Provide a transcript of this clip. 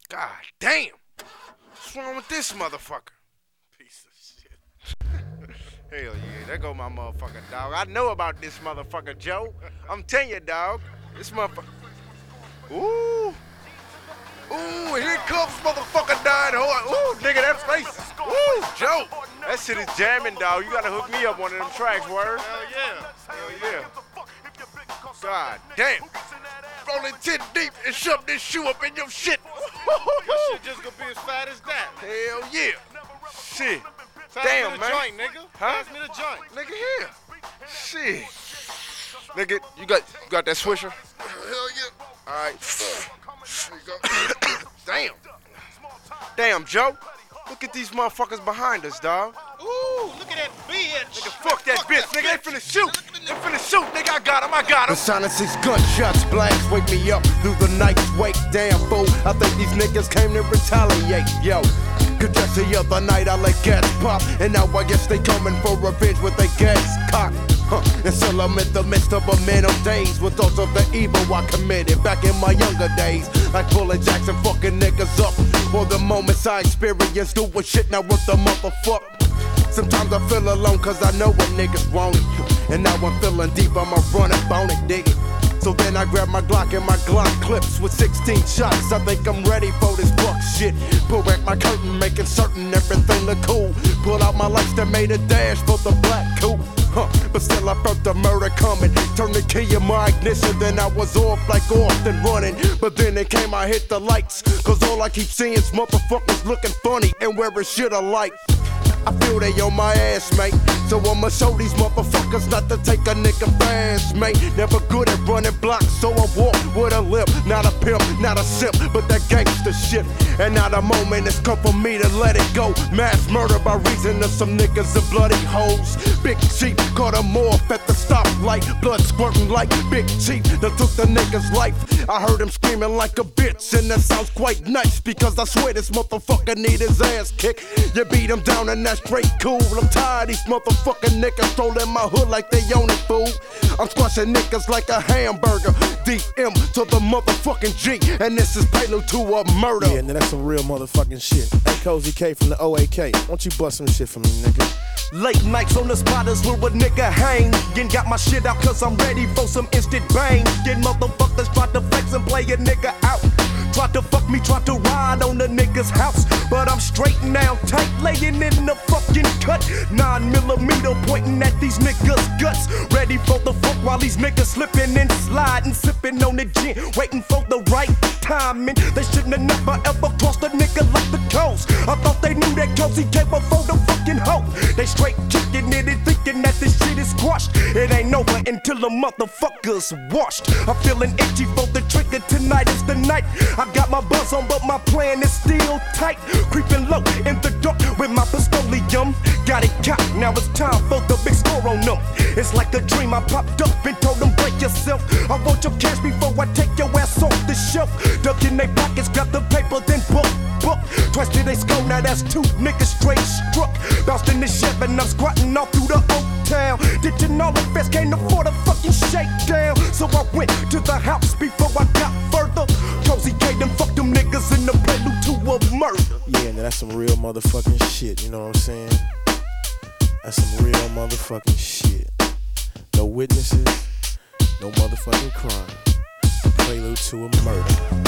God damn. What's wrong with this motherfucker? Piece of shit. Hell yeah, there go my motherfucking dog. I know about this motherfucker, Joe. I'm telling you, dog. This motherfucker. Ooh. Ooh, here comes motherfucker dying. Ooh, nigga, that's racist. Ooh, Joe. That shit is jamming, dog. You gotta hook me up one of them tracks, word. Hell yeah. Hell yeah. God damn. Rolling 10 deep and shove this shoe up in your shit. Your shit just gonna be as fat as that. Hell yeah. Shit. Pass Damn, me the man. joint, nigga. Huh? Pass me the joint. Nigga, here. Shit. Nigga, you got that swisher? Hell yeah. All right. There you go. Damn. Damn, Joe. Look at these motherfuckers behind us, dog. Ooh, look at that bitch. Nigga, fuck that bitch. Nigga, they finna shoot. They finna shoot. Nigga, I got him. The sound of 6 gunshots blast wake me up through the night's wake. Damn fool, I think these niggas came to retaliate. Yo, cause just the other night I let gas pop, and now I guess they coming for revenge with their gas cocked. And still I'm in the midst of a mental days with thoughts of the evil I committed back in my younger days. Like pulling Jackson fucking niggas up. For the moments I experienced doing shit now with the motherfucker. Sometimes I feel alone cause I know what niggas want it. And now I'm feeling deep, I'ma run up on it, dig it. So then I grab my Glock and my Glock clips with 16 shots. I think I'm ready for this buck shit. Pull back my curtain, making certain everything look cool. Pull out my lights that made a dash for the black coupe. But still I felt the murder coming. Turned the key in my ignition, then I was off like off and running. But then it came, I hit the lights. Cause all I keep seeing is motherfuckers looking funny and wearing shit alike. I feel they on my ass, mate. So I'ma show these motherfuckers not to take a nigga fast, mate. Never good at running blocks, so I walk with a limp. Not a pimp, not a simp, but that gangster shit. And now the moment has come for me to let it go. Mass murder by reason of some niggas and bloody hoes. Big Chief caught them off at the stoplight. Blood squirting like Big Chief that took the nigga's life. I heard him screaming like a bitch, and that sounds quite nice. Because I swear this motherfucker need his ass kicked. You beat him down and that's straight cool. I'm tired of these motherfucking niggas strolling my hood like they own it, fool. I'm squashing niggas like a hamburger. DM to the motherfucking G, and this is prelude to a murder. Yeah, now that's some real motherfucking shit. Hey, Cozy K from the OAK, why don't you bust some shit for me, nigga? Late nights on the spotters where a nigga hang. Again, got my shit out cause I'm ready for some instant bang. Get motherfuckers try to flex and play a nigga out. Try to fuck me, try to ride on the nigga's house. But I'm straight now, tight, laying in the fucking cut. 9mm pointing at these niggas' guts. Ready for the fuck while these niggas slipping and sliding. Sipping on the gin, waiting for the right timing. They shouldn't have never ever crossed a nigga like the coast. I thought they knew that Cozy came before the fucking hoe. They straight kicking it and thinking that this shit is squashed. It ain't over until the motherfucker's washed. I'm feeling itchy for the trigger, tonight is the night. I got my buzz on, but my plan is still tight. Creeping low in the dark with my pistolium. Got it cocked, now it's time for the big score on them. It's like a dream, I popped up and told them break yourself. I want your cash before I take your ass off the shelf. Duck in they pockets, grab the paper, then book. Twice to they skull, now that's 2 niggas straight struck. Bounced in the Chevy and I'm squatting all through the Oak Town. Ditching all the best, can't afford a fucking shakedown. So I went to the house before I got further. Cozy K them fuck them niggas in the prelude to a murder. Yeah, now that's some real motherfucking shit, you know what I'm saying? That's some real motherfucking shit. No witnesses, no motherfucking crime. Prelude to a murder.